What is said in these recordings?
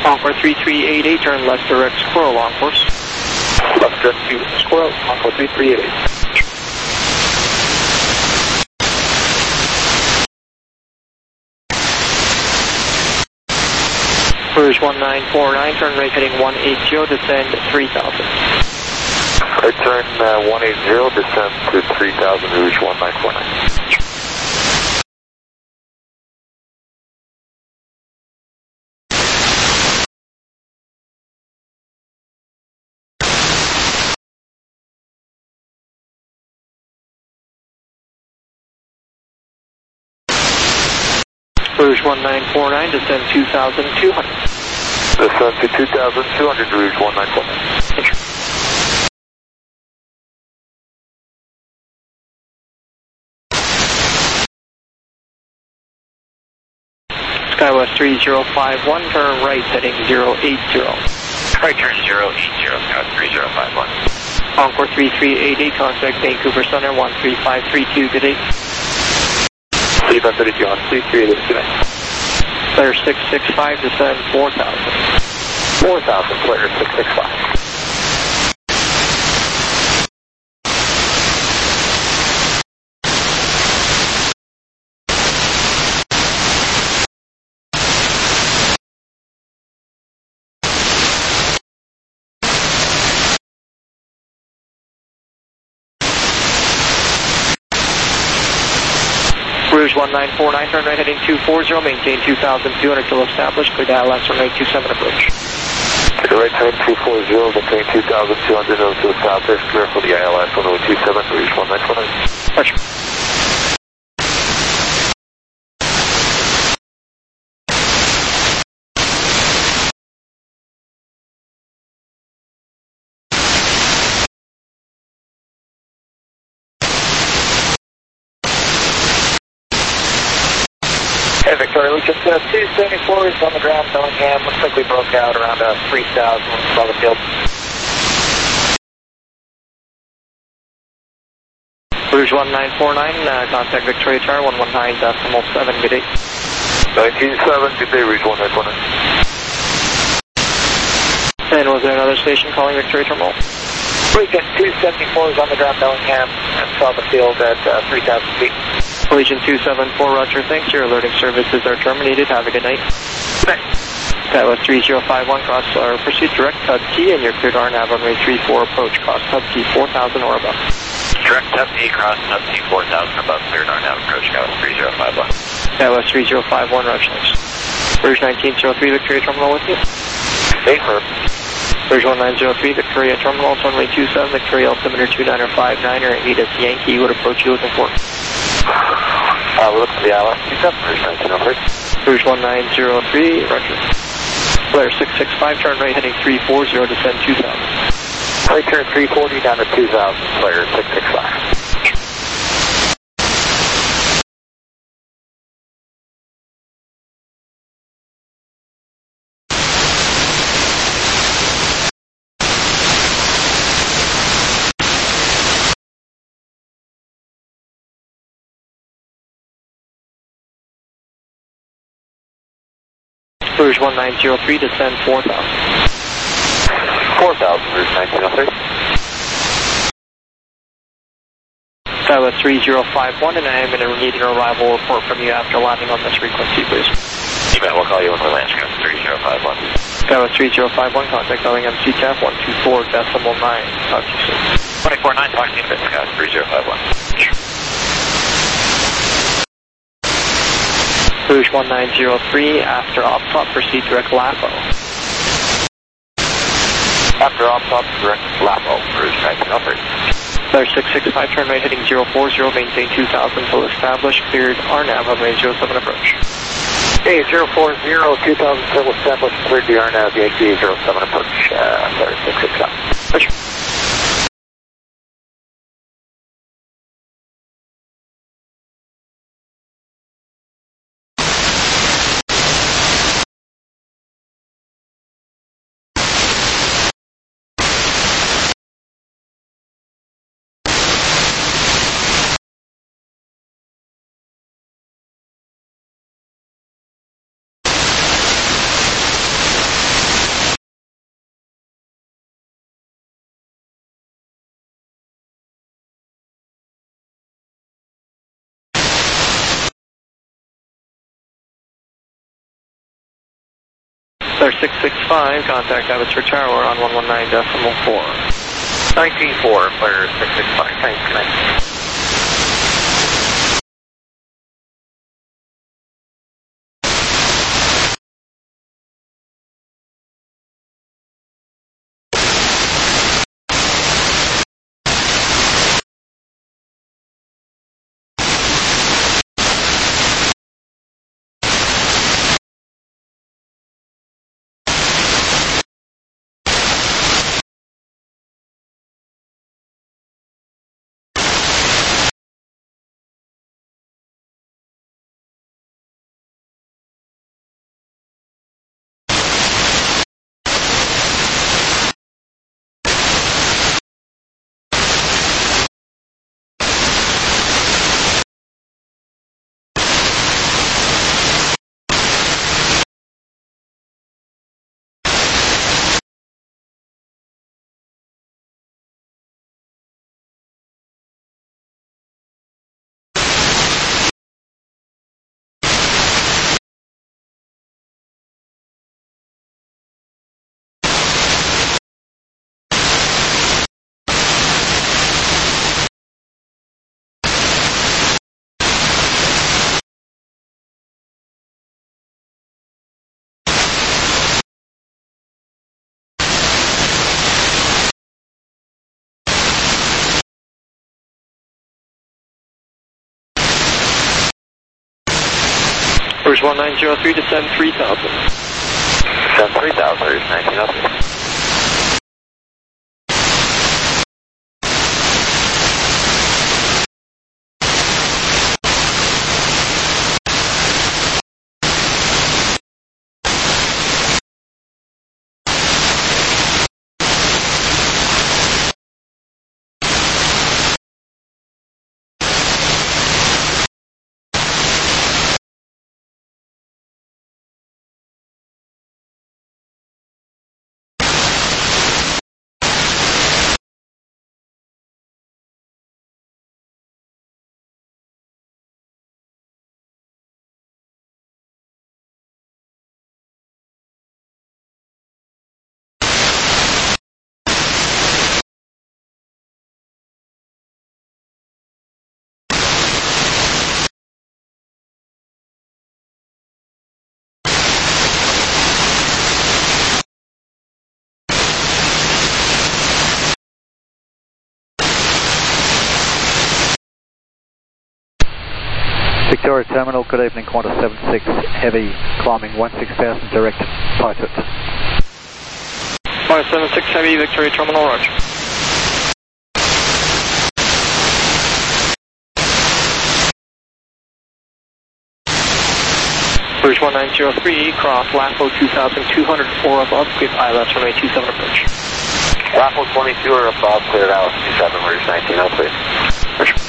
Encore 3388, turn left direct Squirrel on course. Left direct to Squirrel, Encore 3388. Rouge 1949, turn right heading 180, descend 3000. Right turn 180, descend to 3000, Rouge 1949. Rouge 1949, descend 2200. Descend to 2200, Rouge 1949. SkyWest 3051, turn right heading 080. Right turn 080, Skywest 3051. Encore 3388, contact Vancouver Center 13532, good day. Feedback 32 on 3388, good day. Flare 665, descend 4000. 4000, Flare 665. Rouge 1949, turn right heading 240, maintain 2200 till established, clear to ILS runway 27 approach. Right turn 240, maintain 2200 to establish, clear for the ILS runway 27, Rouge 1949. Roger. Hey, Victoria, we just 274 is on the ground, Bellingham. Looks like we broke out around 3000 above the field. Rouge 1949, contact Victoria Tower 119.7, good day. 197, good day, Rouge 1949. And was there another station calling Victoria Terminal? Region 274 is on the ground, Bellingham, and saw the field at 3000 feet. Region 274, roger, thanks. Your alerting services are terminated. Have a good night. Thanks. SkyWest 3051, cross or proceed direct Hub T, and you're cleared RNAV runway 34 approach, cross Hub T 4000 or above. Direct Hub T, cross Hub T 4000 above, cleared RNAV approach, SkyWest 3051. SkyWest 3051, roger, thanks. Rouge 1903, Victoria Terminal with you. Hey, Herb. Rouge 1903, Victoria Terminal, runway 27, Victoria altimeter 2959er, 8 at Yankee. What approach you looking for? We're looking for the ILS 27, Rouge 1903. Rouge 1903, roger. Flare 665, turn right heading 340, descend 2000. Right turn 340 down to 2000, Flare 665. Rouge 1903, descend 4000. 4000, Rouge 1903. SkyWest 3051, and I am going to need an arrival report from you after landing on this frequency, please. You bet, we'll call you when we land, SkyWest 3051. SkyWest 3051, contact Bellingham CTAF 124.9. Talk to you soon. 249, talk to you in a bit, SkyWest 3051. Rouge 1903, after OPTOP, proceed direct LAPO. After OPTOP, direct LAPO, Rouge 1903. Flare 665, turn right heading 040, maintain 2000 till established, cleared RNAV runway 07 approach. Hey, 040, 2000 till established, cleared the RNAV, Yankee 07 approach, Flare 665. Roger. Clear 665, contact Abbotsford Tower on 119.4. 19.4, clear 665, thanks, good night. First 1903 to send 3000. Send 3000, there's 19 Victoria Terminal, good evening, Qantas 76 Heavy, climbing 16,000 direct, post it. Qantas 76 Heavy, Victoria Terminal, roger. Bridge 1903, cross LAFO 2204 above, clear ILS runway 27 approach. LAFO 22 or above, cleared ILS 27, Bridge 1903. Roger.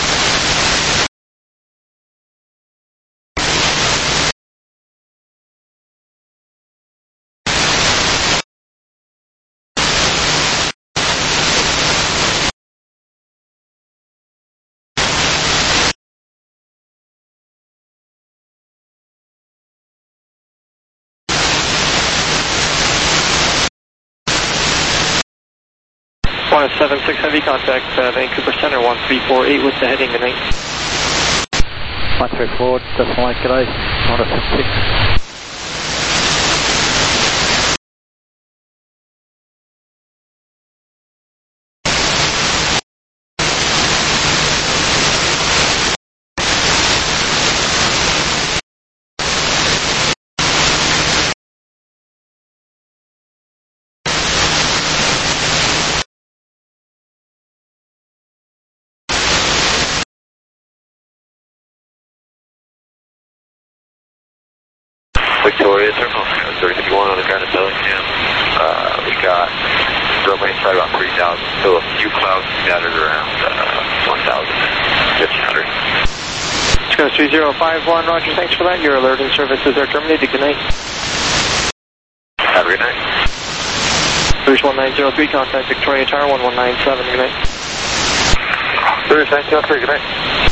Qantas 76 Heavy, contact Vancouver Center 1348 with the heading tonight. 134, decimal 8, g'day, Qantas 76. Victoria Terminal, 31 on the ground at Bellingham. We got runway inside about 3,000, so a few clouds scattered around 1,500. Scout 3051, roger, thanks for that. Your alert and services are terminated. Good night. Have a good night. Bridge 1903, contact Victoria Tower 1197. Good night. Bridge 1903, good night.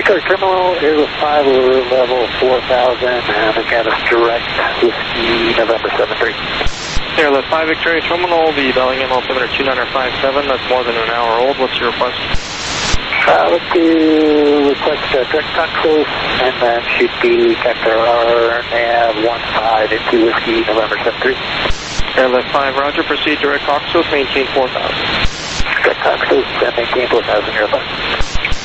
Start terminal, Airlift 5 over level 4,000, and again, it's direct Whiskey November 73. Airlift 5 Victoria Terminal, the Bellingham altimeter 2957, that's more than an hour old. What's your request? Let's do request direct Coxos, and then should be Vector RNAV 15 into Whiskey November 73. Airlift 5, roger, proceed direct Coxos, maintain 4,000. Direct Coxos, and maintain 4,000, Airlift 5.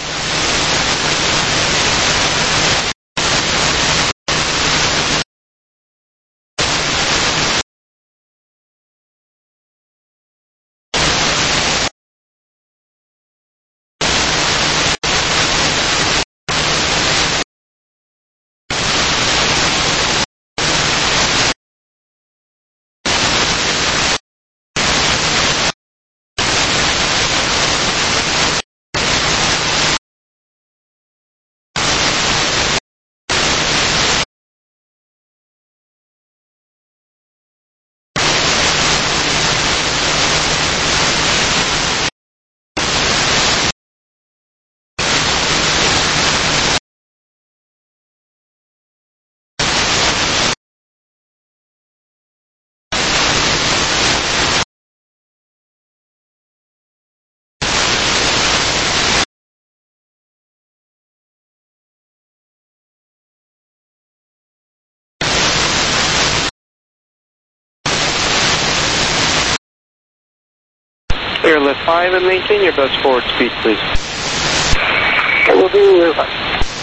Airlift 5 and maintain your best forward speed, please. Okay, we'll do Airlift 5.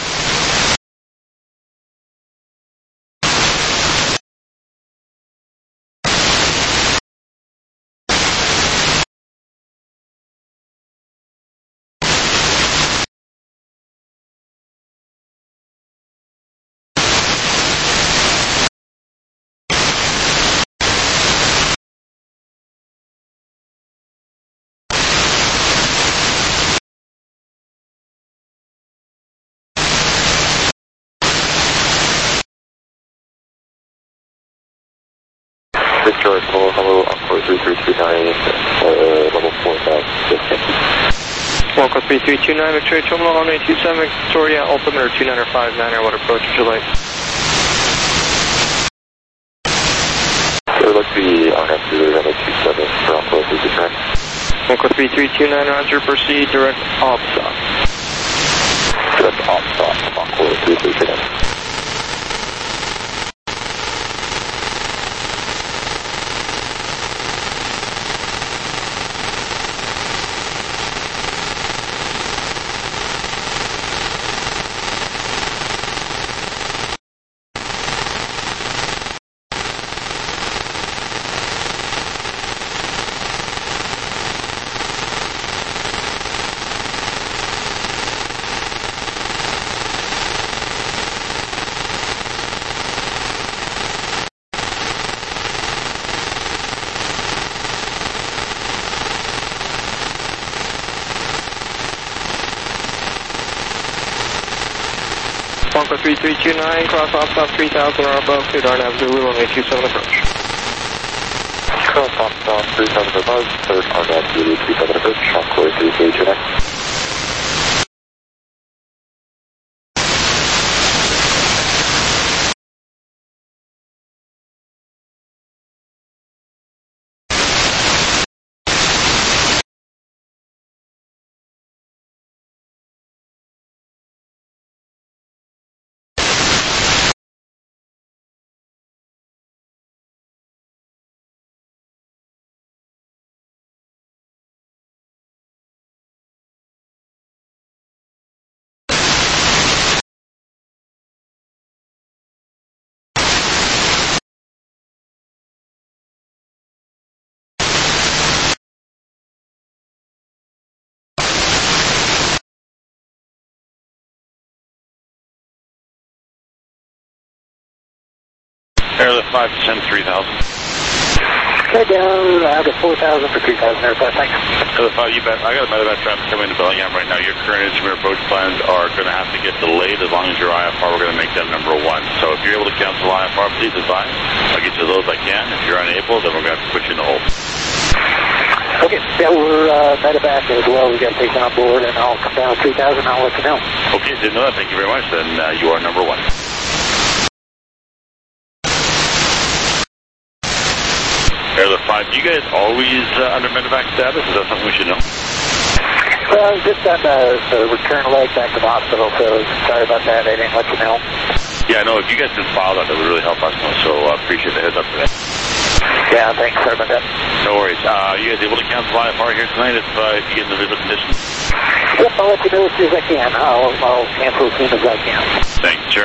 Victoria, hello, Encore 3329, level 4,000. Encore 3329, Victoria Terminal, on 827, Victoria, altimeter 2959, what approach would you like? So let's be on after 27 for Encore 3329. Encore 3329, roger, proceed direct OPSOC. Direct OPSOC, Encore 3329. Encore 3329, cross OPSOC 3000 or above, cleared RNAV Zulu, on 827 approach. Cross OPSOC 3000 above, cleared RNAV Zulu 37 approach, Encore 3329. Airlift 5 descend 3000. Okay, down, I got 4,000 for 3,000 Airlift 5, thanks. Airlift 5, you bet. I got a medevac traffic coming into Bellingham right now. Your current instrument approach plans are going to have to get delayed as long as your IFR, we're going to make that number 1. So if you're able to cancel IFR, please advise. I'll get you those I can. If you're unable, then we're going to have to put you in the hold. Okay, yeah, we're medevac as well. We got a patient on board, and I'll come down at 3,000. I'll let you know. Okay, didn't know that. Thank you very much. Then you are number 1. Airlift 5, do you guys always under medevac status? Is that something we should know? Well, just on the return leg back to the hospital, so sorry about that. I didn't let you know. Yeah, no, if you guys can file that, that would really help us know, so appreciate the heads up for that. Yeah, thanks. Sorry about that. No worries. You guys able to cancel IFR here tonight if you get in the visual condition? Yep, I'll let you know as soon as I can. I'll cancel as soon as I can. Thanks, sure.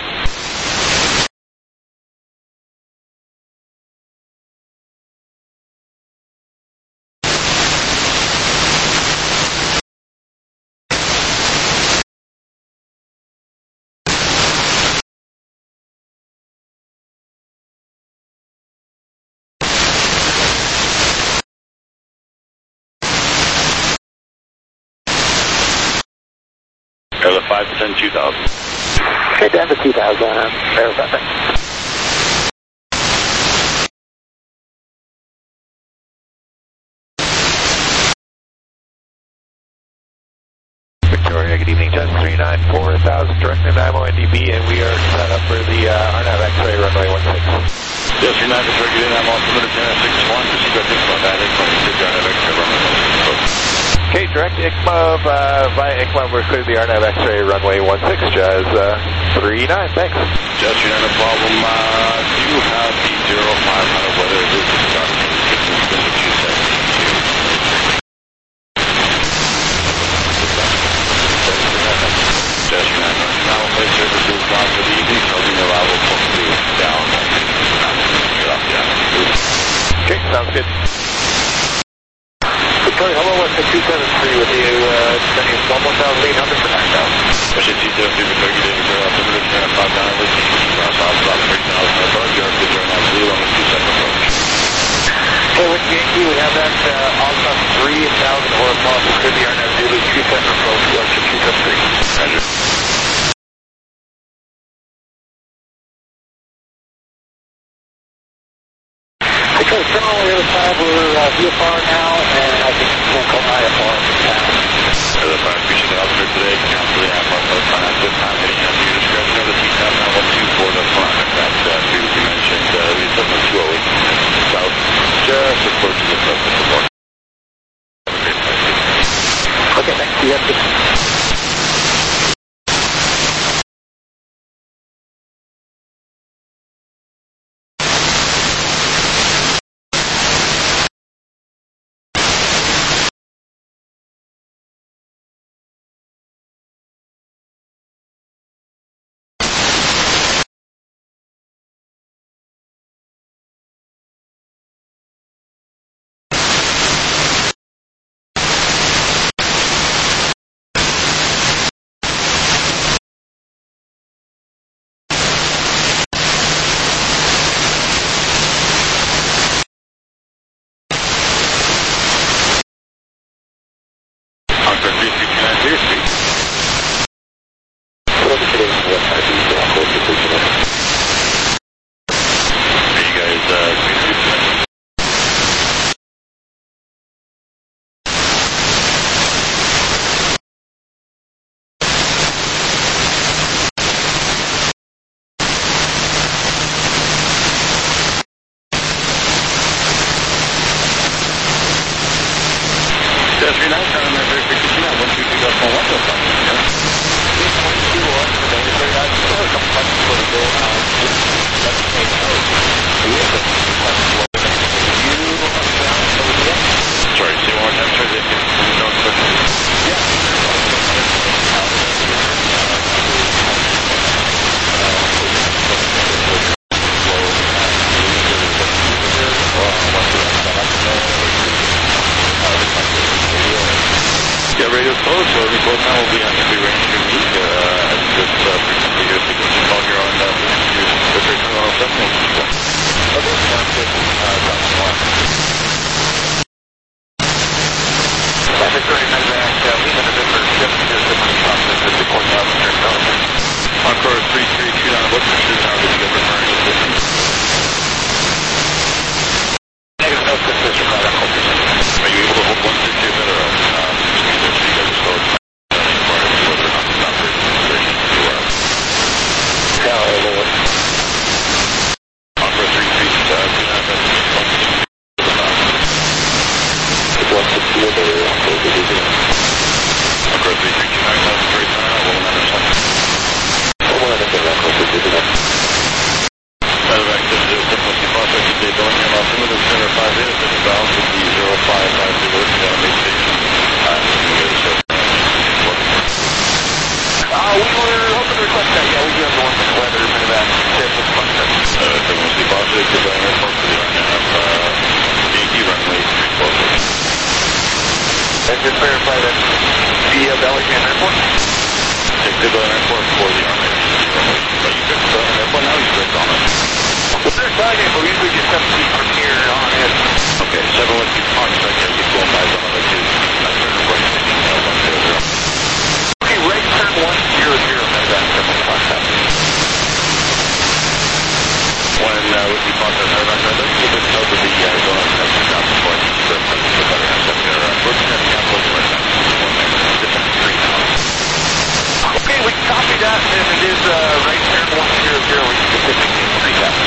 Airlift 5 to 10, 2,000. Okay, down to 2,000. Sorry about that. Victoria, good evening, Judge 394,000, direct to IMO-NDB, and we are set up for the RNAV X-ray runway 16. Yes, you're not targeted in IMO altimeter 1061, just got this about that, it's going to RNAV X-ray runway 16. Okay, direct ICMA via ICMA, we're clear the RNAV X-ray runway 16, Jazz 39, thanks. Judge, you're not a problem. Do you have the 0500 weather route to start from the 272? Judge, you're not now play services gone for the evening, so we know I will put you down. Get off the island. Okay, sounds good. Victoria, hello, what's the 273 with you? Sending 1,800 for 9,000. Ocean 273, Victoria, good day, Victoria, altimeter 10 down, with cross off about 3,000 above, you're good, you're not blue on the 2-second approach. Okay, with Yankee, we have that Alpha 3,000 horizontal, could be RNAV Zulu 2-second approach, Ocean 273. Roger. Okay, turn on the other side, we're VFR now, and I think we can call IFR. Airlift 5, appreciate the altimeter today, cancel the IFR post on at this time, heading out to your discretion of the T-Top 9124 the front, that's previously mentioned, we set up 208 south, just approaching the front of the board. Okay, thanks. You have to... Are you able to hold one We were hoping to request that. Yeah, we do have the one with weather, Medevac, San Francisco. Frequency positive, goodbye airport for the RNAV, Yankee runway 34. And just verify that via Bellingham Airport? Take goodbye airport for the RNAV. Are you good for the airport now? You good on it? Well, they're signing, but we usually get 7 feet from here on in. Okay, 7 Whiskey Fox, I can get going by the other two. That's our right station, 100. Okay, right turn 100, Medevac, contact. When Whiskey Fox has Medevac, I'd like to get this out of the Arizona South before I teach the better have we're going to have cancellation right now. Okay, we can copy that, and it is right turn 100, we can specifically treat that.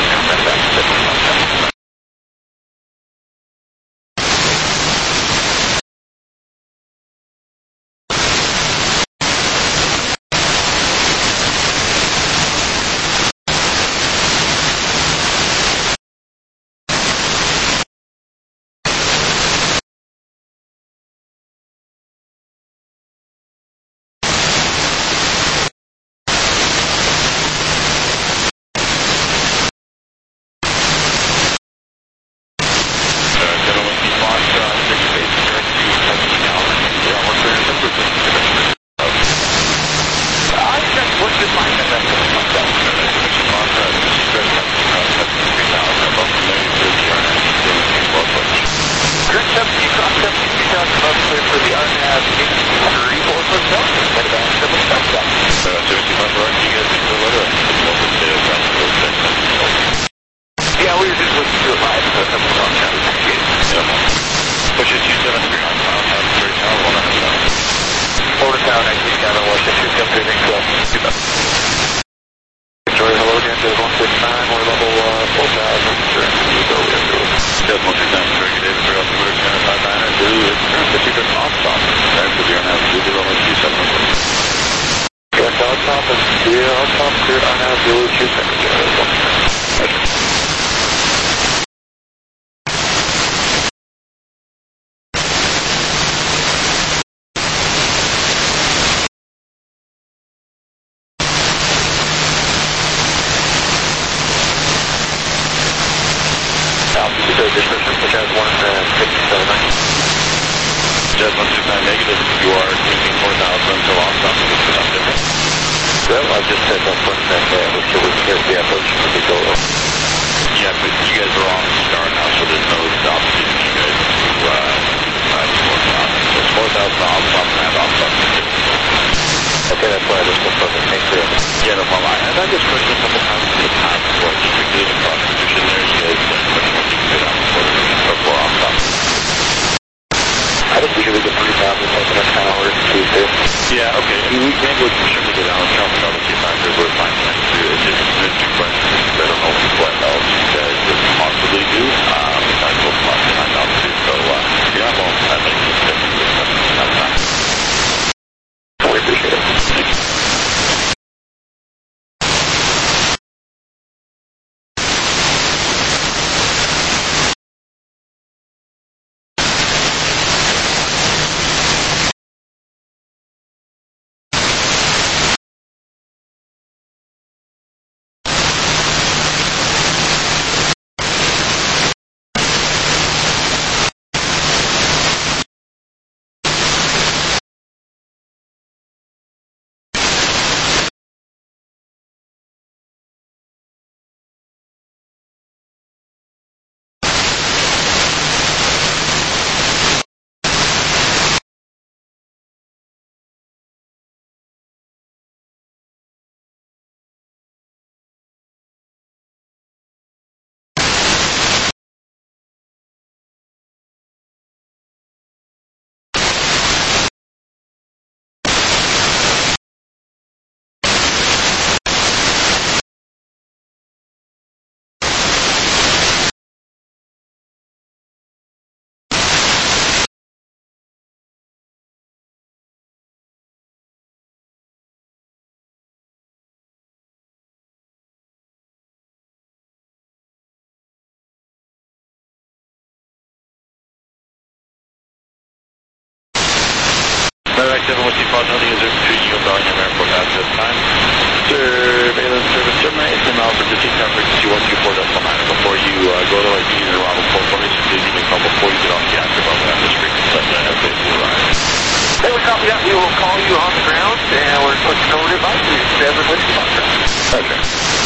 7 Whiskey Pod, nothing is between you and Bellingham Airport at this time. Surveillance service terminates and now for the TCAP frequency 124.9. Before you go to like Union and Ronald Port formation, please give me a call before you get off the active level at this frequency. Let me have basically arrived. Hey, we copy that. We will call you on the ground, and we're switching over to advice. 7 Whiskey Pod. Okay.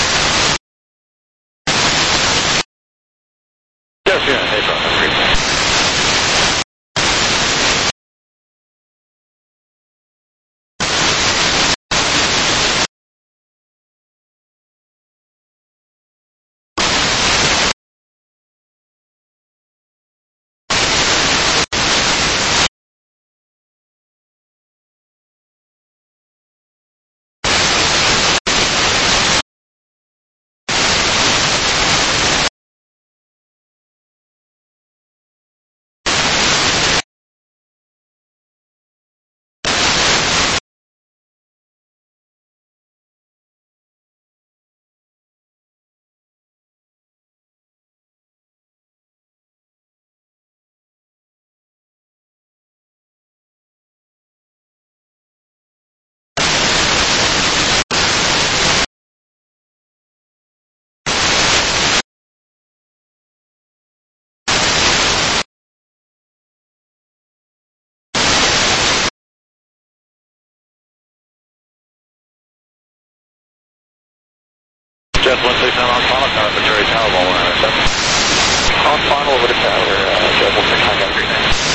Yes, yeah, hey, problem. Jet 169 on final, count for Jerry Tower, 197. On final over the tower, Jet 169, got 39.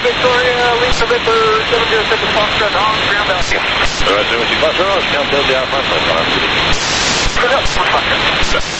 Victoria, Lisa Vipper, 707 Foxtrot on ground out. Alright, 72 Foxtrot, count Delta Alpha, Good up,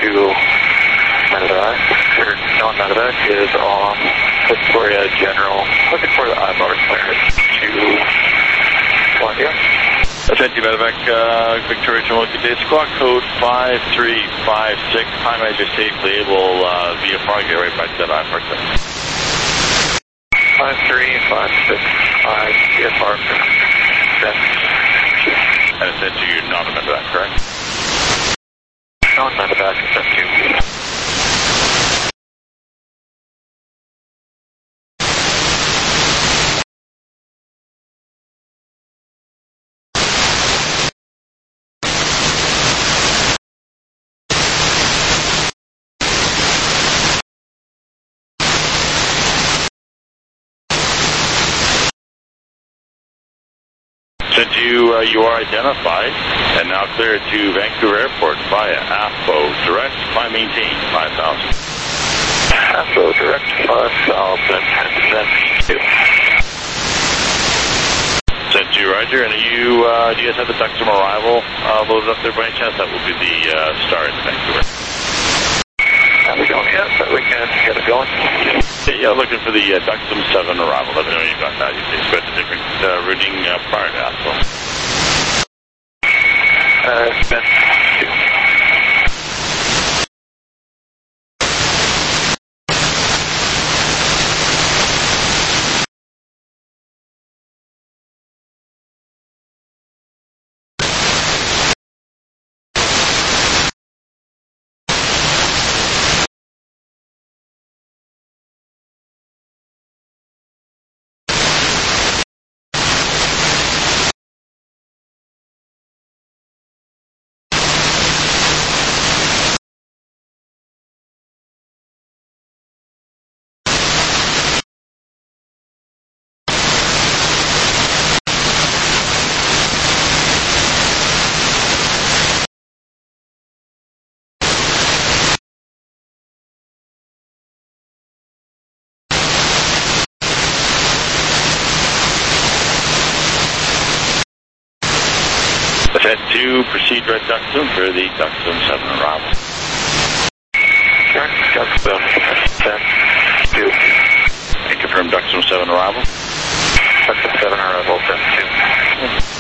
to Medevac, or John Medevac is on Victoria General, looking for the IBAR clearance to Columbia. Attention Medevac, Victoria General, good day. Squawk code 5356. Time manager safely able via Fargo, right back to that IFR test. 53565 CFR. And essentially you're not a Medevac, correct? John Medevac, step 2. Since you are identified and now cleared to Vancouver Airport via AFBO direct, climb maintain 5,000. AFBO direct 5,000 and 2. Sent you, Roger. And do you guys have the Duxom arrival loaded up there by any chance? That will be the start in Vancouver. Are we going yet? So we can get it going. Yeah, looking for the Duxom 7 arrival. Let me know you got that. You expect a different routing prior to AFBO. It's been 2. Set to proceed red Duxom for the Duxom 7 arrival. Sure, Duxom 10, 2. And confirm Duxom 7 arrival. Duxom 7 arrival, 10, 2.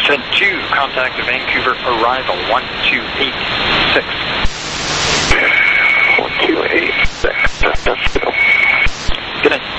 Houston 2, contact Vancouver arrival 1286. 1286, that's good. Good night.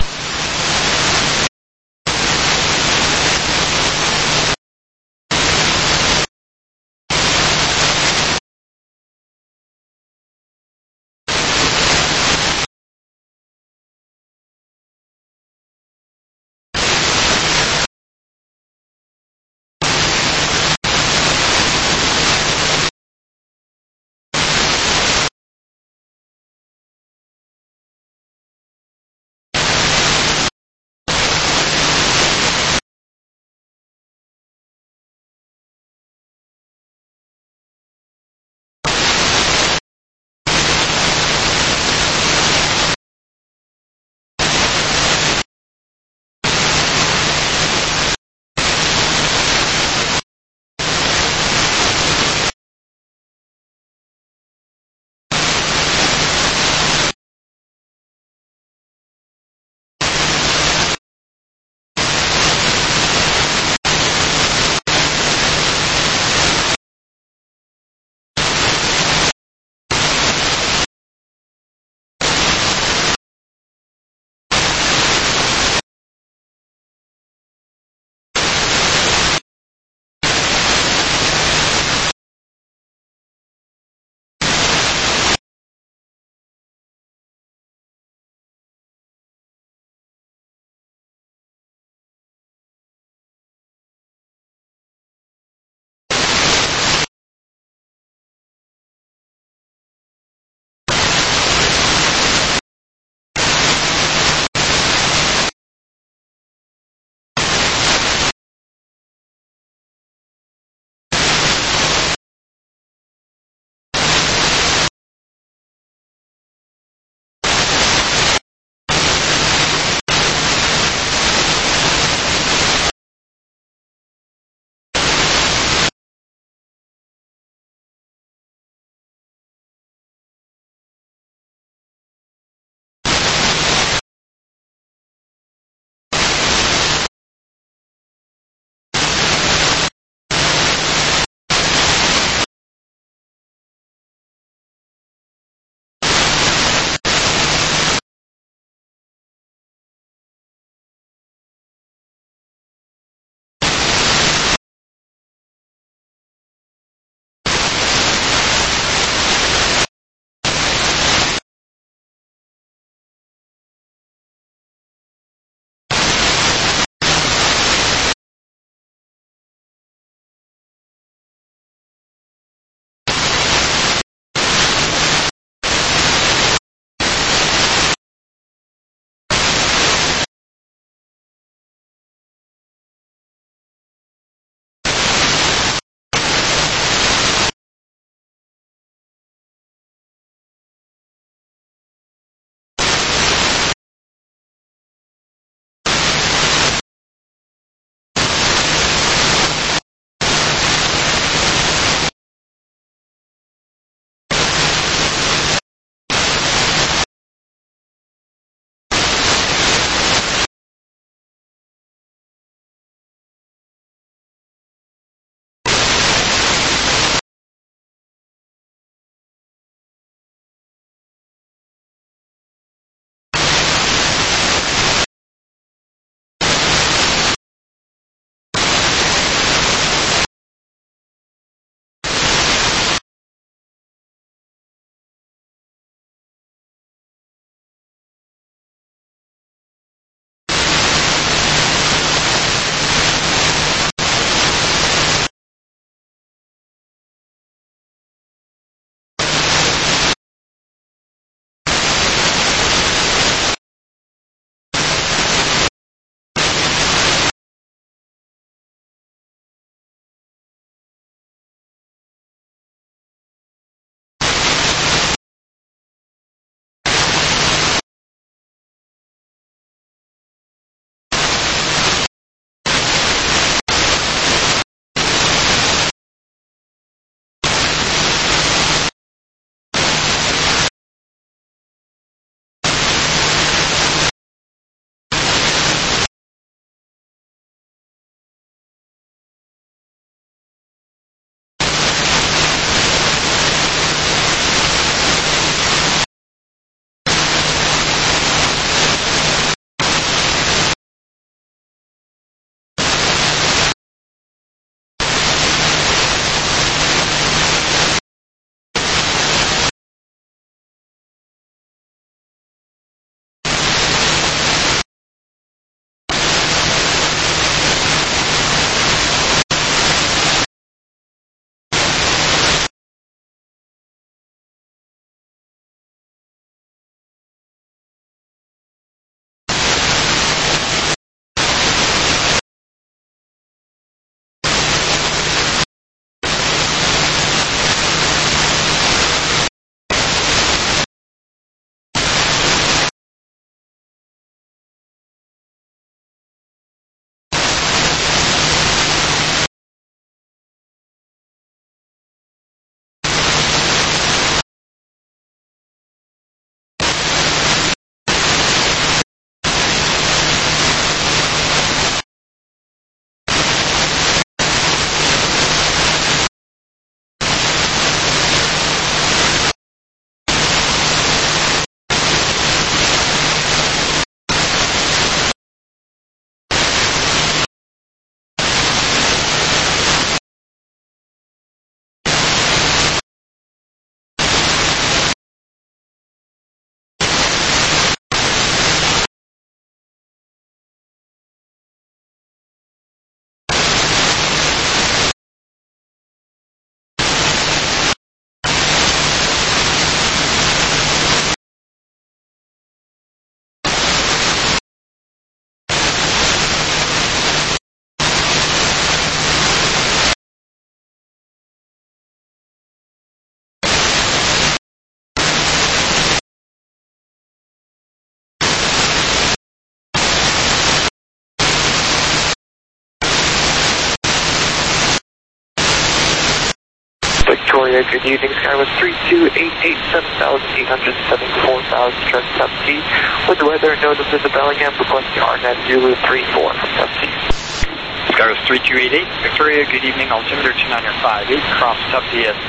Victoria, good evening. Skywest 3288, 7,874,000, trust sub T. With the weather, notice in the Bellingham, requesting RNAV Zulu 34 from sub T. Skywest 3288, Victoria, good evening. Altimeter 2958, cross sub T at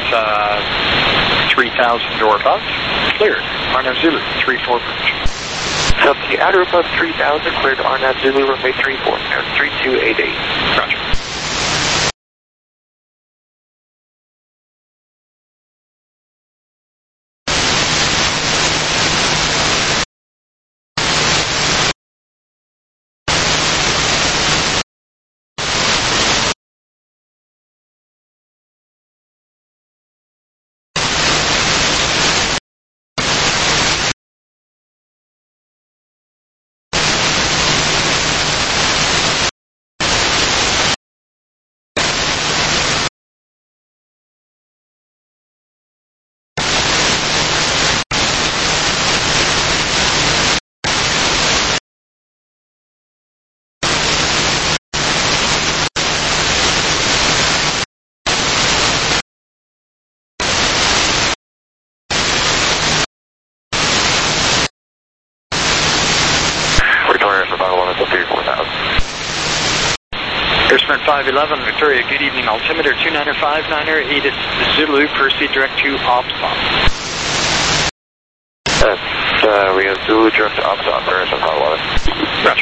3,000 or above. Cleared. RNAV Zulu 34 bridge. Sub T at or above 3,000, cleared RNAV Zulu runway 34, 3288. Roger. Airsprint 511, Victoria, good evening. Altimeter 2959er, 8 is Zulu, proceed direct to OPSOP. We have Zulu direct to OPSOP, Airsprint 511. Roger.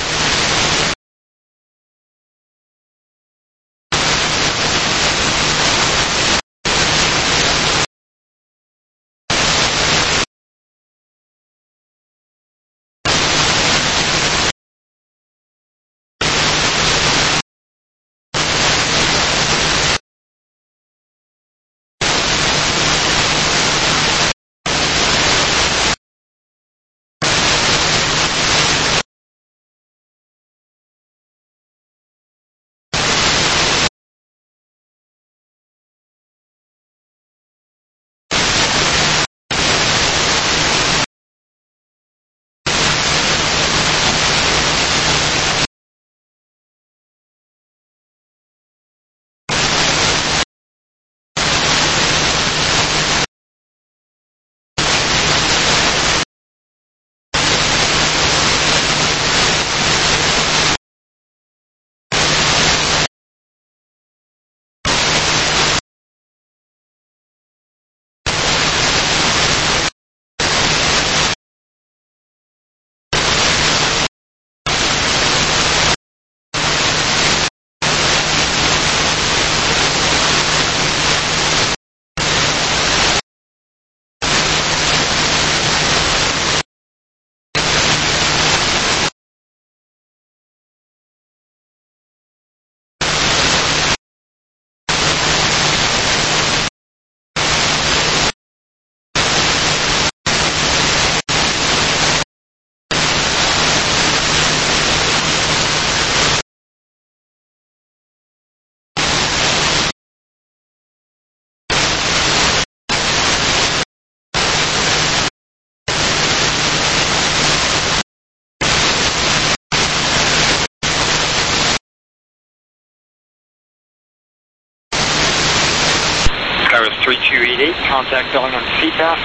Skywest 3288, contact Bellingham CTAF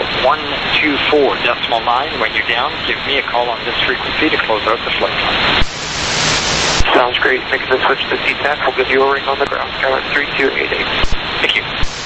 124.9. When you're down, give me a call on this frequency to close out the flight time. Sounds great. Making the switch to CTAC. We'll give you a ring on the ground. Skywest 3288. Thank you.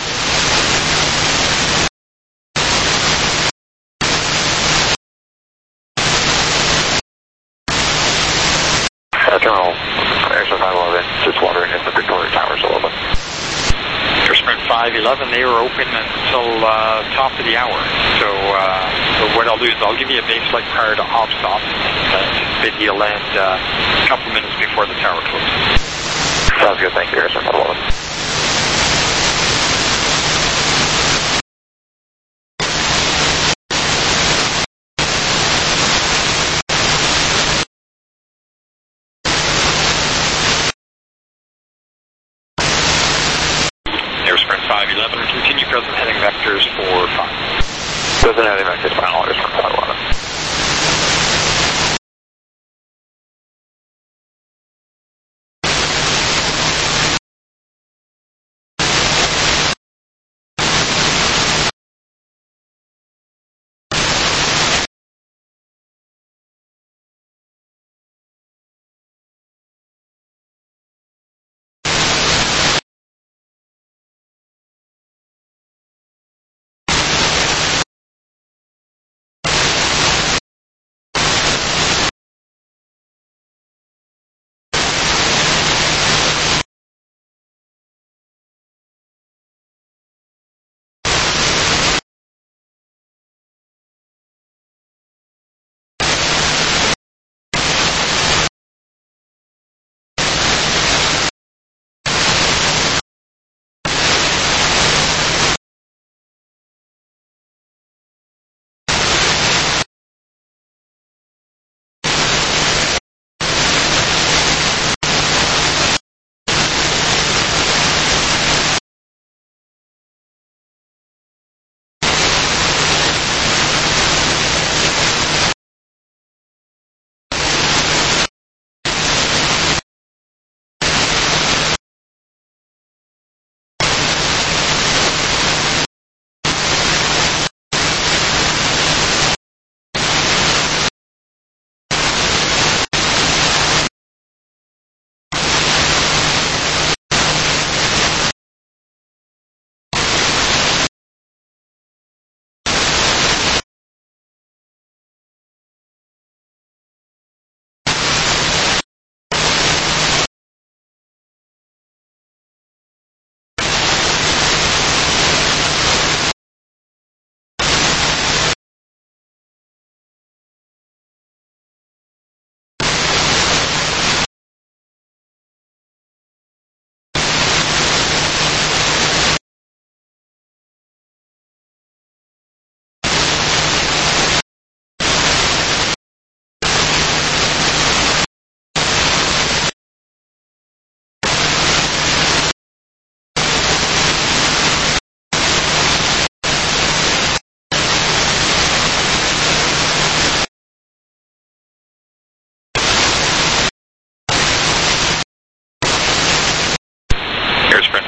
Terminal, Airsprint 511, just wondering if the Victoria Tower's open. Airsprint 511, they are open until top of the hour. So what I'll do is I'll give you a base flight prior to OPSOP. Maybe you'll land a couple minutes before the tower closes. Sounds good, thank you, Airsprint 511. Airsprint 511, continue present heading vectors for 5. Present heading vectors, final Airsprint 511.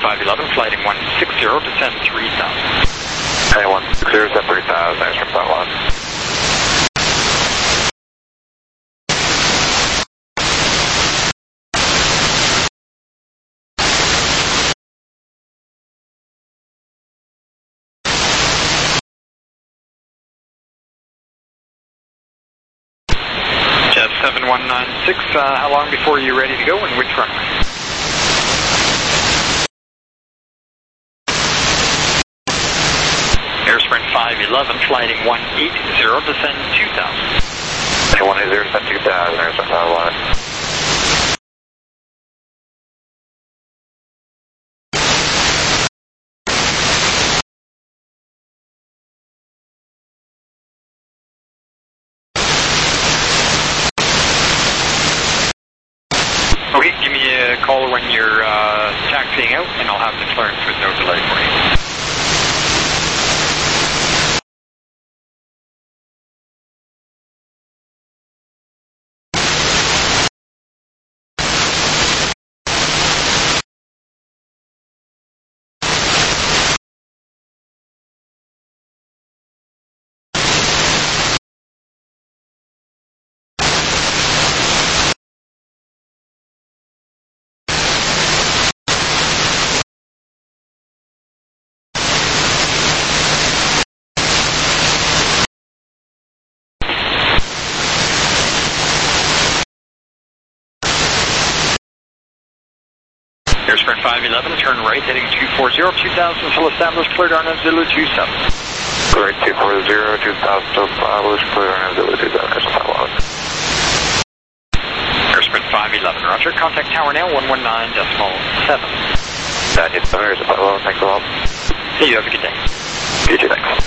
511, flighting 160, descend 3000. Hey, 160, descend 3000, Airstream 51. Jet 7196, how long before you're ready to go and which runway? Airsprint 511, flighting 180, descend 2000. Hey, 180, descend 2000, Airstream 511. Okay, give me a call when you're taxiing out, and I'll have the clearance with no delay for you. Airsprint 511, turn right, heading 240, 2000, full established, cleared on Zulu 27. Right, 240, 2000, still established, cleared on Zulu 27, Airstream 511. Airsprint 511, roger, contact tower now, 119.7. That hits the Airstream 511, thanks a lot. Hey, you have a good day. You too, thanks.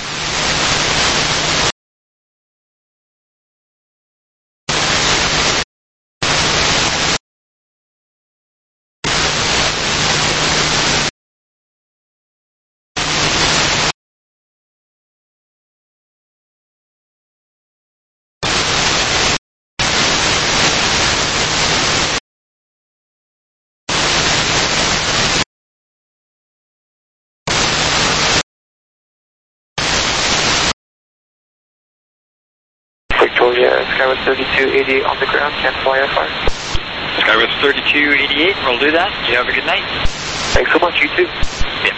Victoria, Skywest 3288 on the ground, can fly FR. Skywest 3288, we'll do that. You have a good night. Thanks so much, you too. Yeah.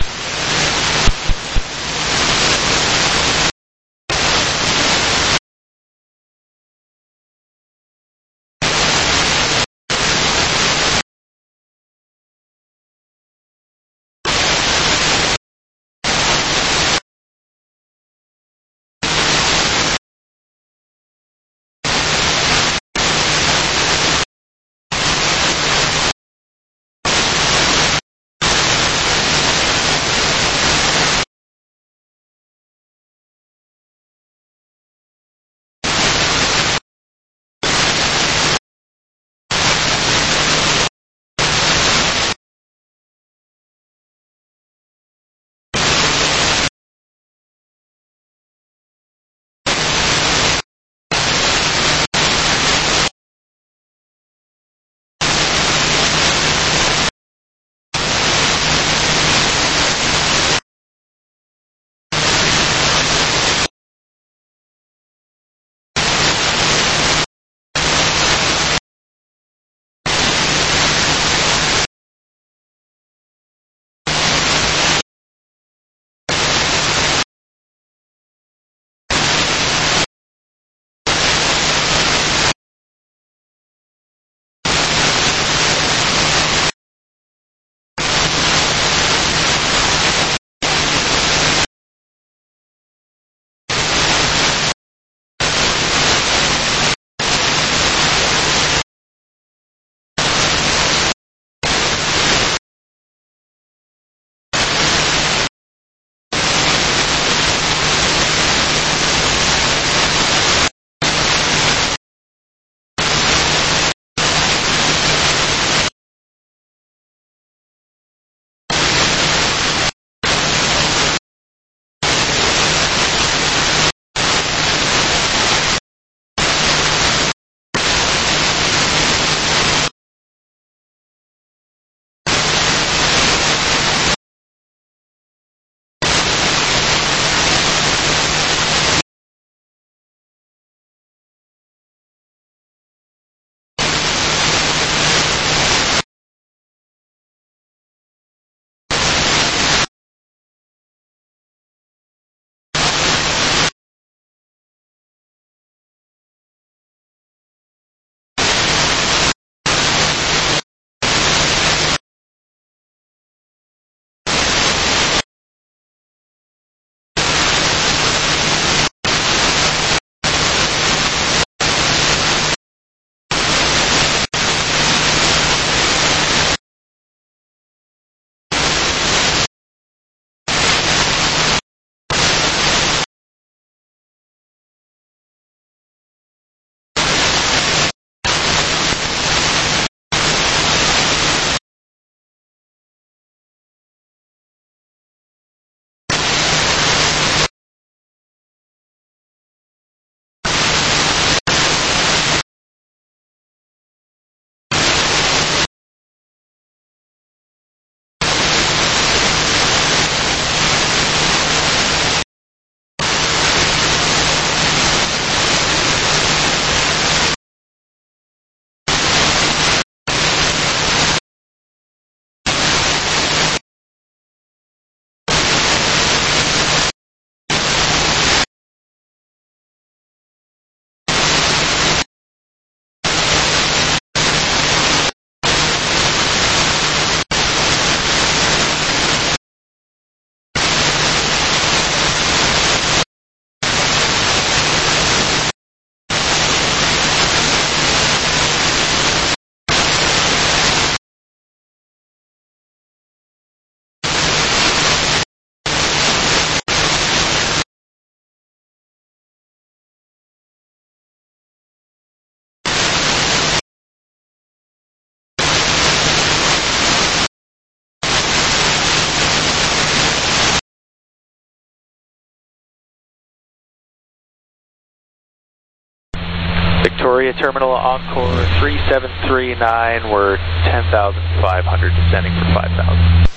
Victoria Terminal, Encore 3739, we're 10,500, descending for 5,000.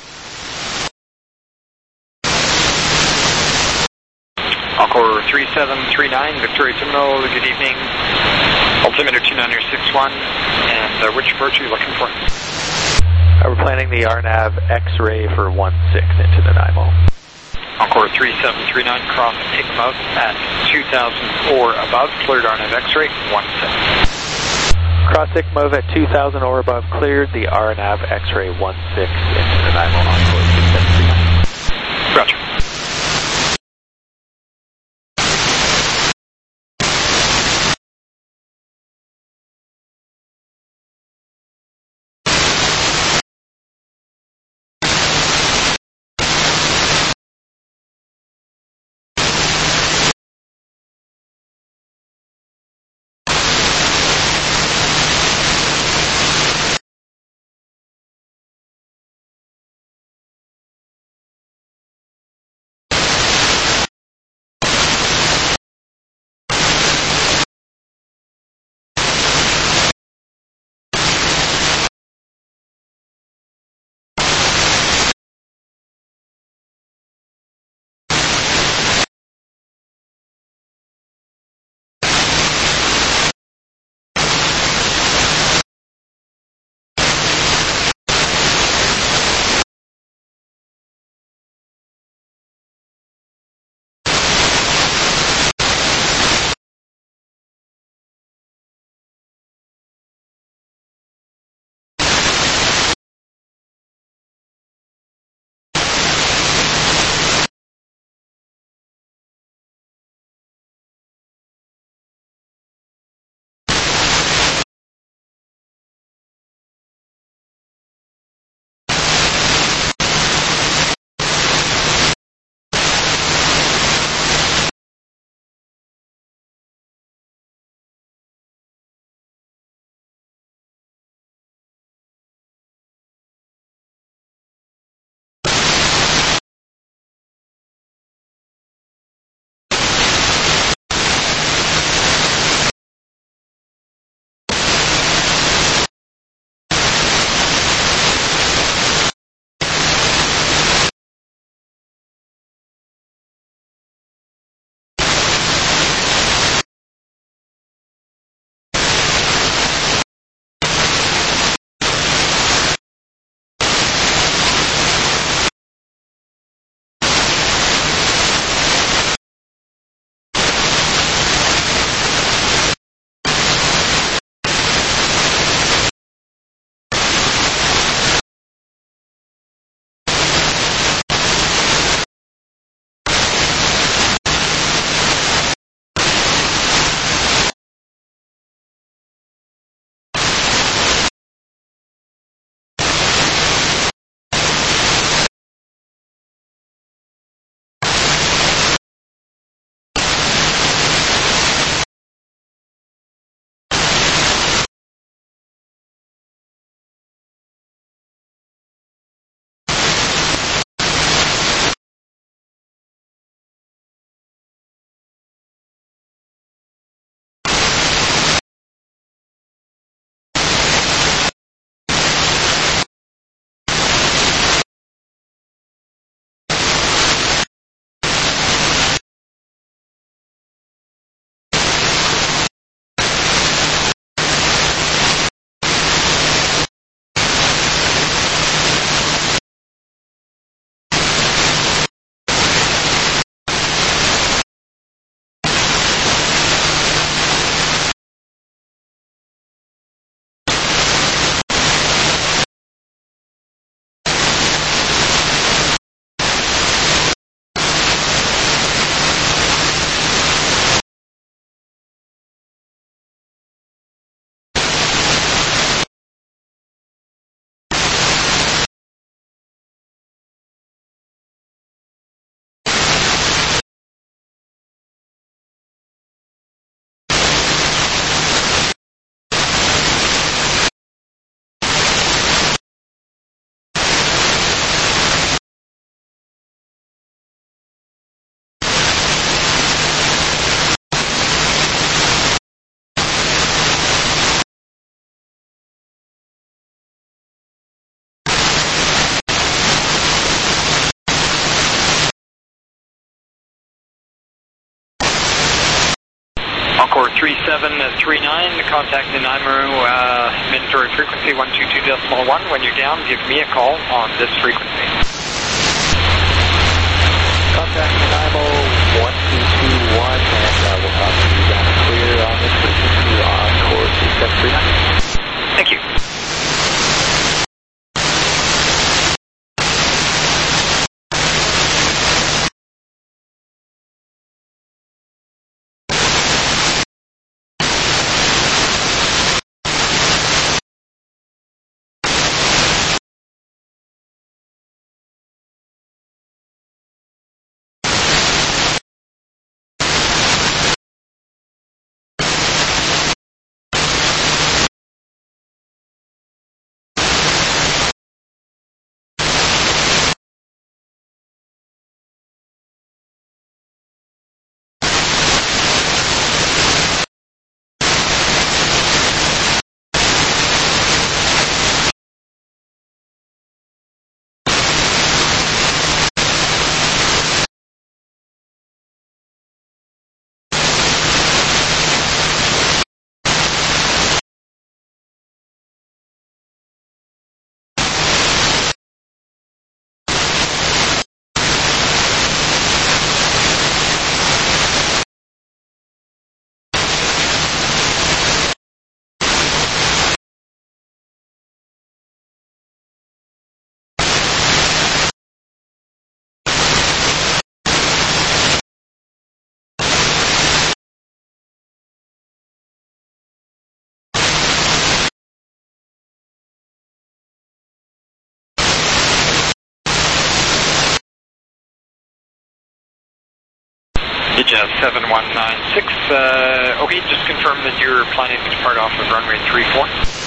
Encore 3739, Victoria Terminal, good evening. Altimeter 29061, and which approach are you looking for? We're planning the RNAV X-ray for 16 into the NIMO. Encore 3739, cross Tickmouth at 2000 or above, cleared RNAV X-ray 16. Cross Tickmouth at 2000 or above, cleared the RNAV X-ray 16 into the NIMO, Encore 3739. Roger. Encore 3739, contact Nanaimo, mandatory frequency 122.1. When you're down, give me a call on this frequency. Contact Nanaimo 1221, and we'll talk to you down and clear on this frequency on Core 3739. Thank you. Jazz 7196, okay, just confirm that you're planning to depart off of runway 34.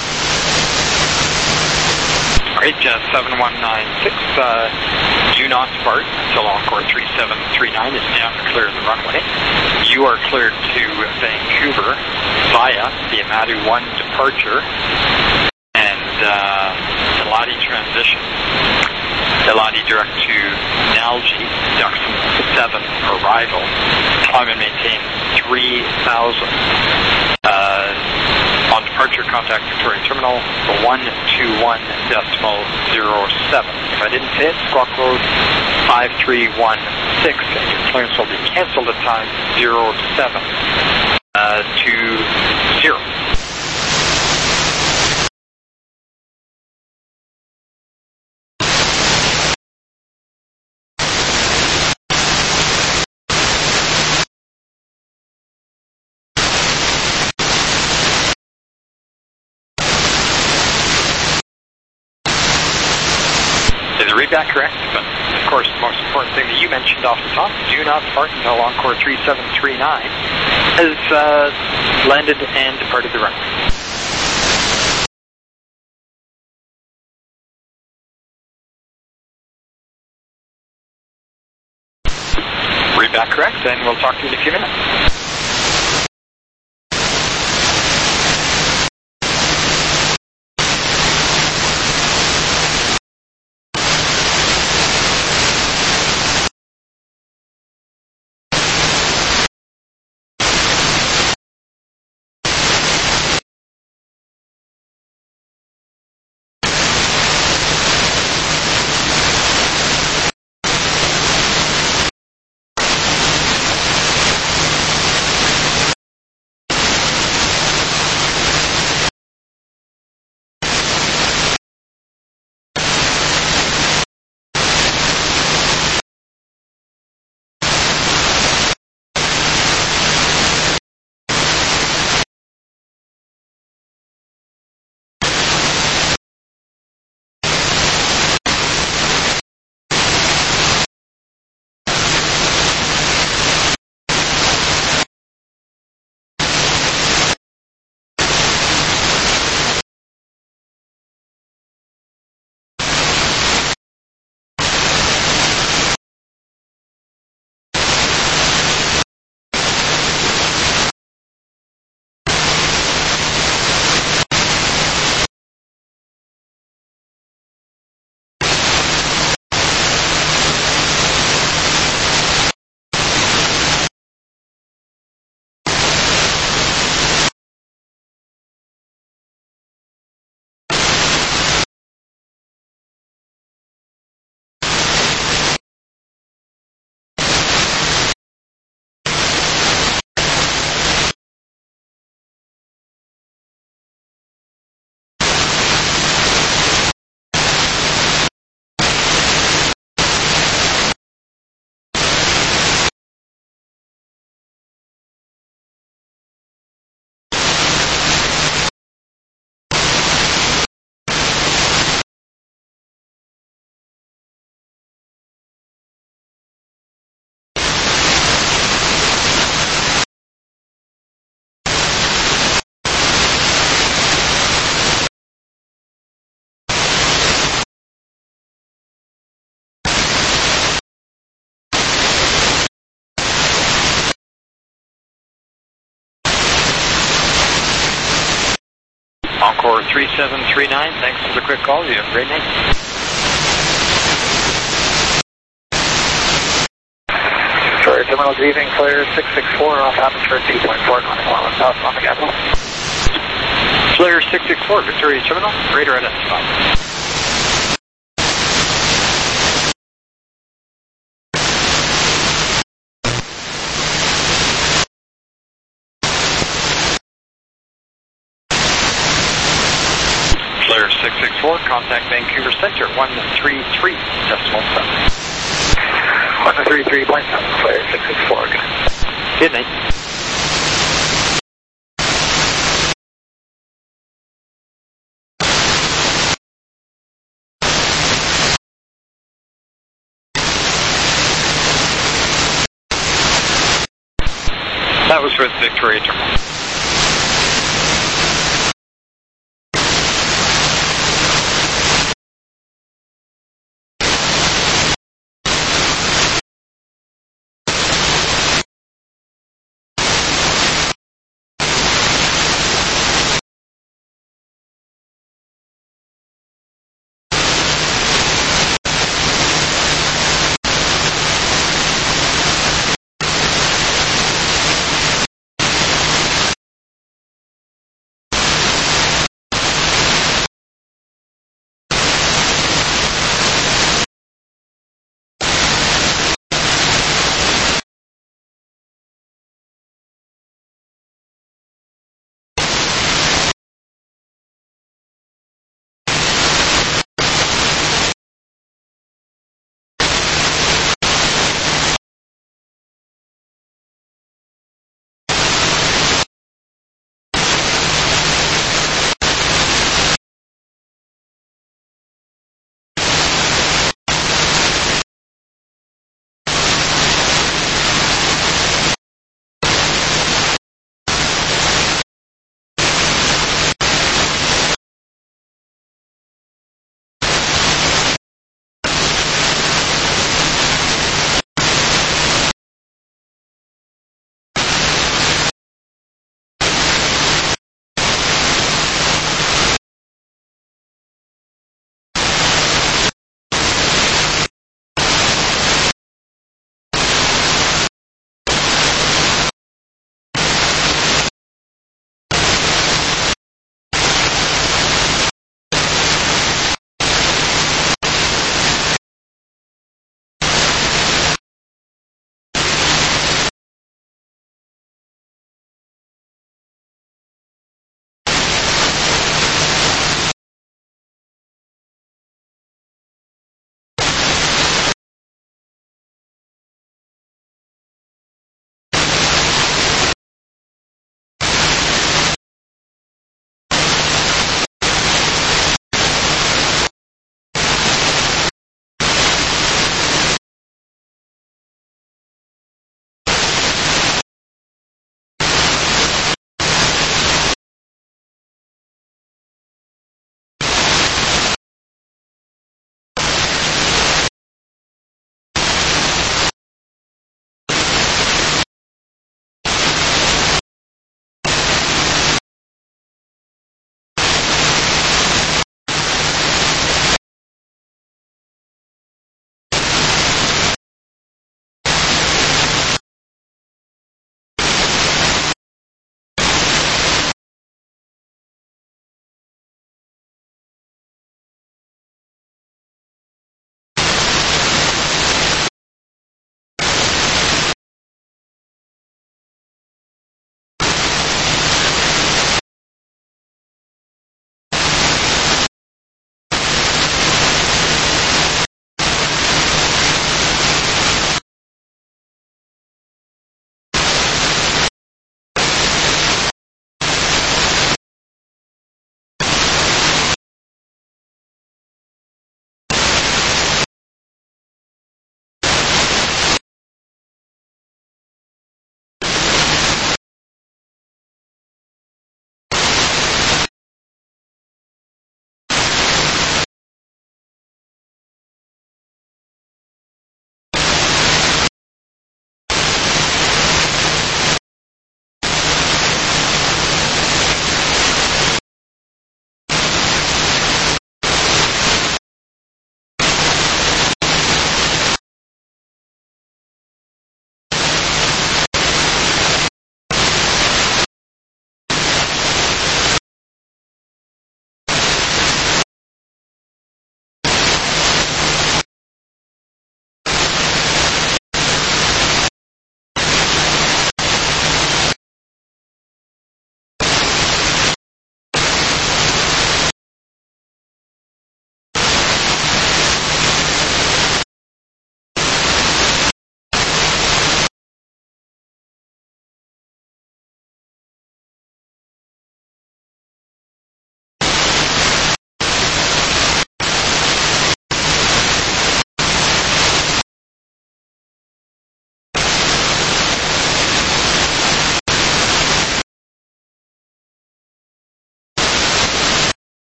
Alright, Jazz 7196, do not depart until Encore 3739 is down to clear the runway. You are cleared to Vancouver via the Amadu 1 departure and Eladi transition. Eladi direct to Nalgi, Duxon 7 arrival. Climb and maintain 3,000. On departure, contact Victoria Terminal 121.07. If I didn't say it, Squawk Road 5316, and your clearance will be cancelled at time 07 to 0. Read that correct, but of course the most important thing that you mentioned off the top, do not depart until Encore 3739 has landed and departed the runway. Read that correct, and we'll talk to you in a few minutes. Encore 3739, thanks for the quick call. You have a great night. Victoria Terminal, good evening, clear 664 off atmosphere 2.4, 91 south on the capital. Flare 664, Victoria Terminal, radar identified. Flare 664, contact Vancouver Center, 133.7. 133.7, Flare 664, Good night. That was with Victoria Terminal.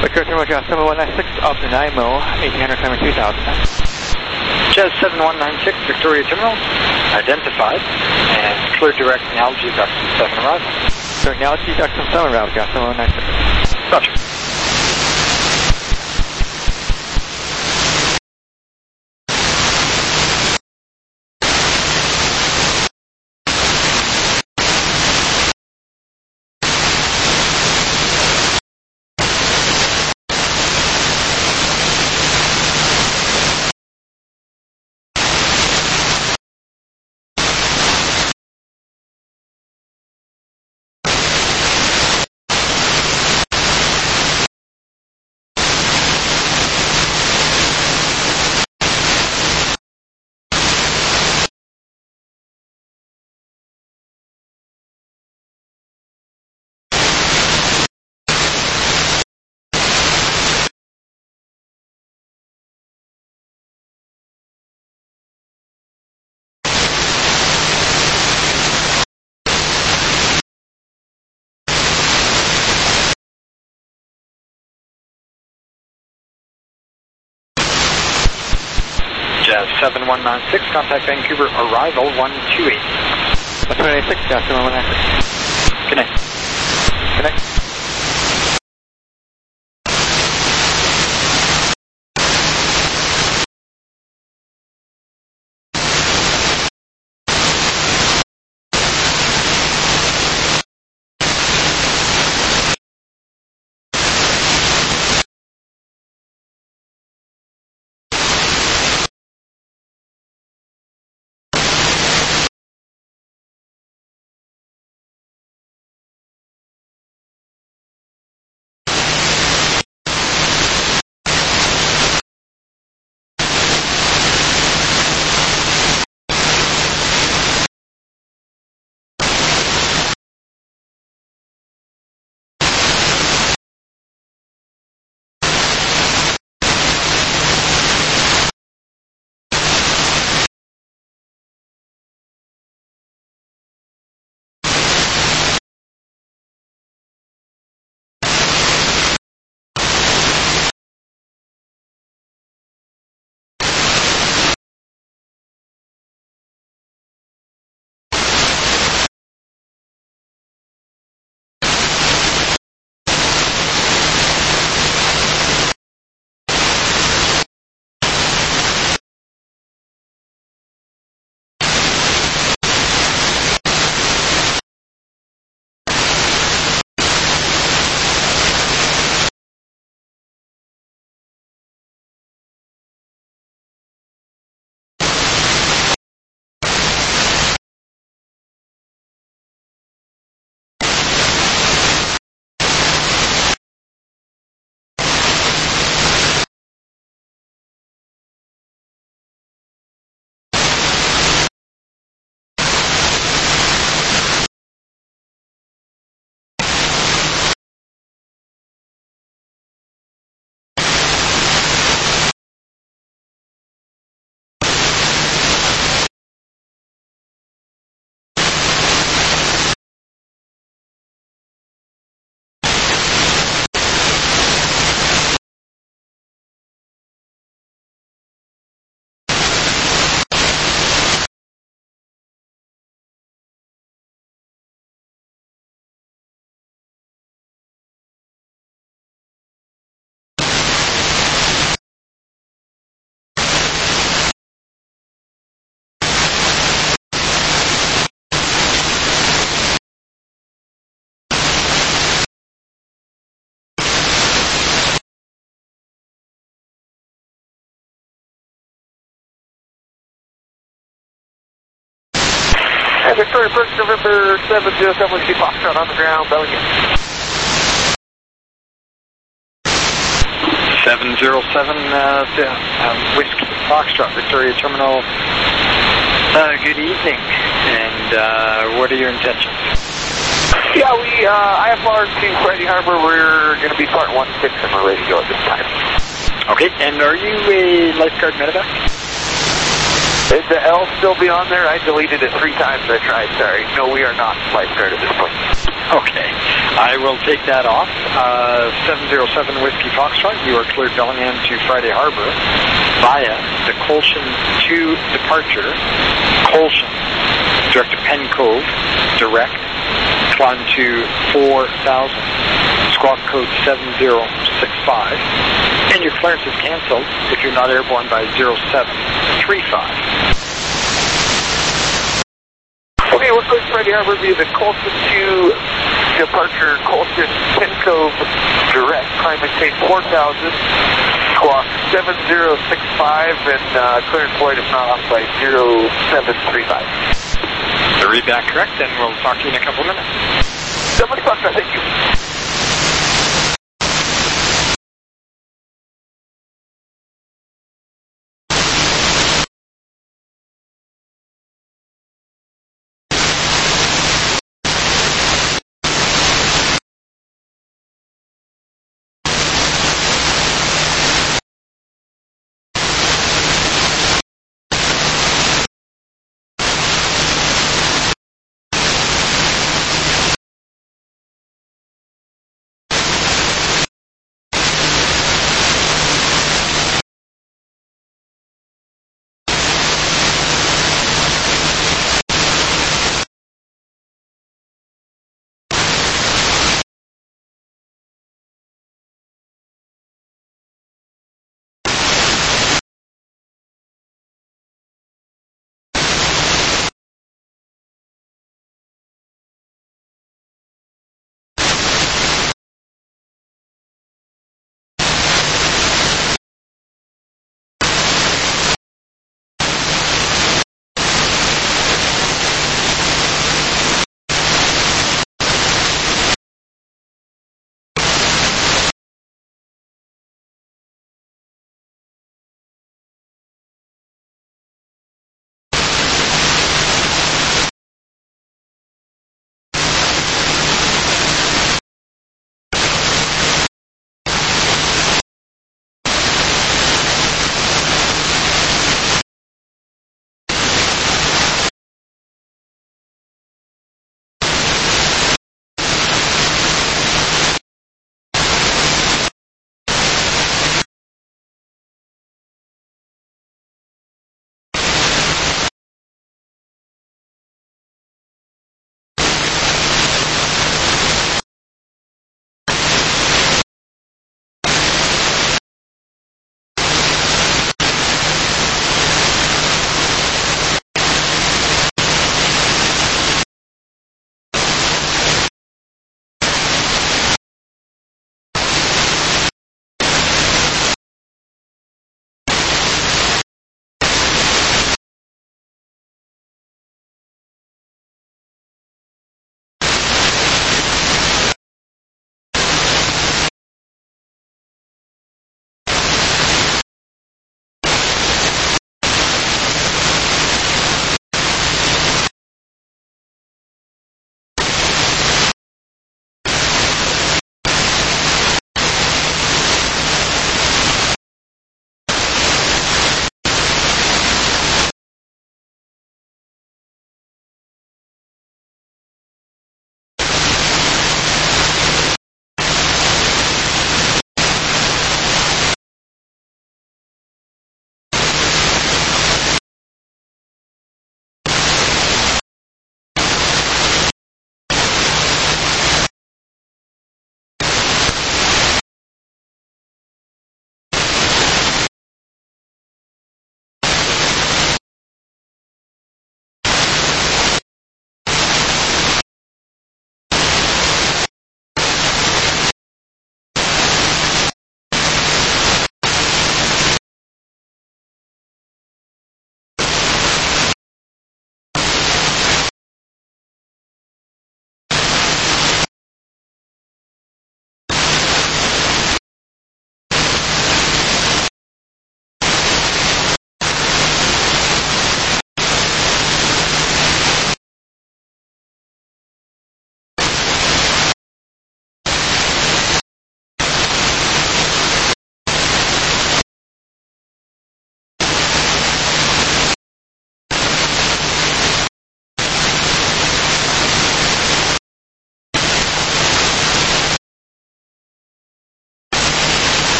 Victoria Terminal, Jazz 7196, up to 9 mil, 1800, climber 2000. Jazz 7196, Victoria Terminal, identified, and clear direct and altitude, Duxton 7 arrival. So now it's Duxton 7 arrival, Jazz 7196. Roger. Jazz 7196, contact Vancouver, arrival 128. 126, Jazz 7196. Connect. Connect. Victoria, 1st November 707, keep Foxtrot on the ground, Bellingham. 707, Whiskey Foxtrot, Victoria Terminal. Good evening, and what are your intentions? Yeah, we, IFR to Friday Harbor, we're going to be part 16 and we're ready to go at this time. Okay, and are you a lifeguard medevac? Is the L still be on there? I deleted it 3 times I tried, sorry. No, we are not lifeguard at this point. Okay. I will take that off. 707 Whiskey Foxtrot, you are cleared Bellingham to Friday Harbor via the Colshan 2 departure. Colshan, direct to Penn Cove, direct, climb to 4,000, squawk code 7065, and your clearance is canceled if you're not airborne by 0735. Okay, we're cleared Friday Harbor via the Colshan 2 departure, Colshan Penn Cove direct, climb maintain 4,000, squawk 7065, and clearance void if not off by 0735. So read that correct, and we'll talk to you in a couple minutes. 7 o'clock, thank you.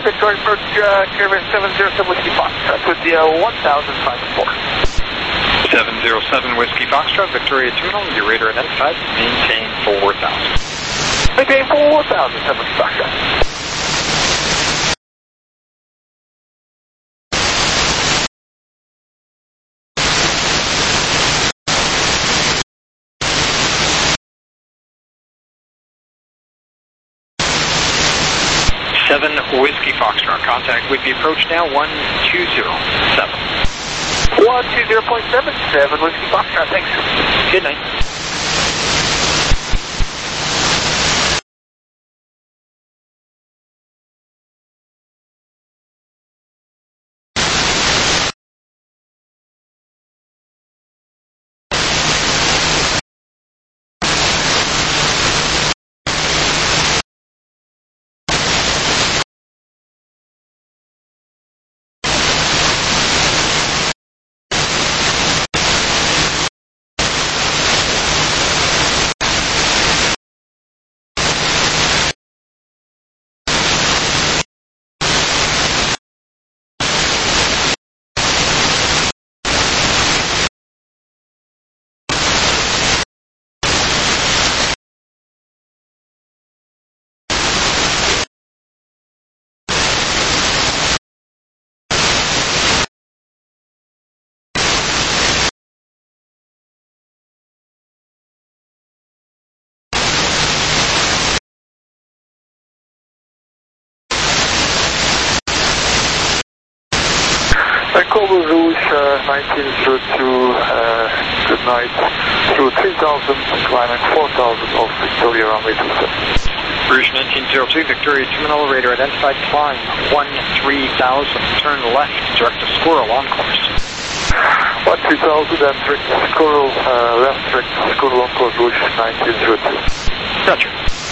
Victoria approach, Caravan 707 Whiskey Foxtrot with the 1054. 707 Whiskey Foxtrot, Victoria Terminal, your radar identified, maintain 4000. Maintain 4000, 7 Foxtrot. Whiskey Foxtrot, contact with the approach now 1207. 120.77 Whiskey Foxtrot, thanks. Good night. Cobble Rouge, 1902, good night, through 3000, climbing 4000 off Victoria runway 27. Rouge 1902, Victoria Terminal, radar identified, climb 13,000, turn left, direct to Squirrel on course. 13,000 and direct to Squirrel, left direct to Squirrel on course, Rouge 1902. Roger.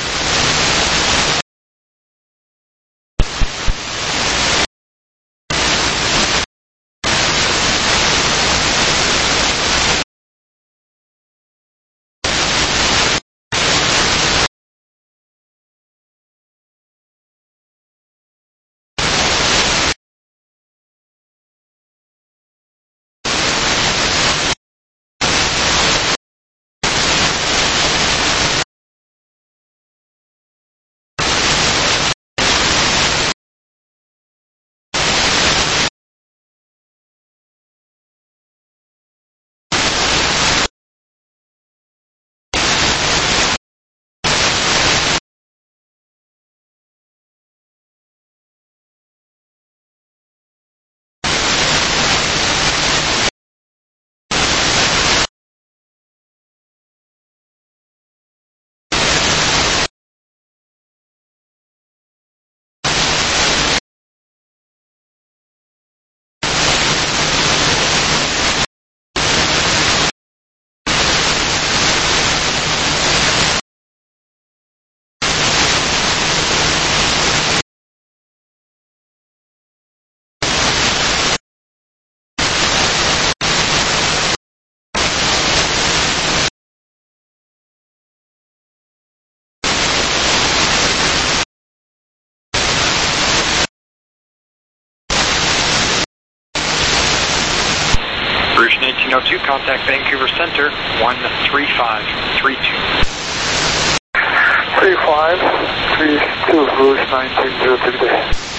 Rouge 1902, contact Vancouver Center, 13532. 3532, Rouge 1902.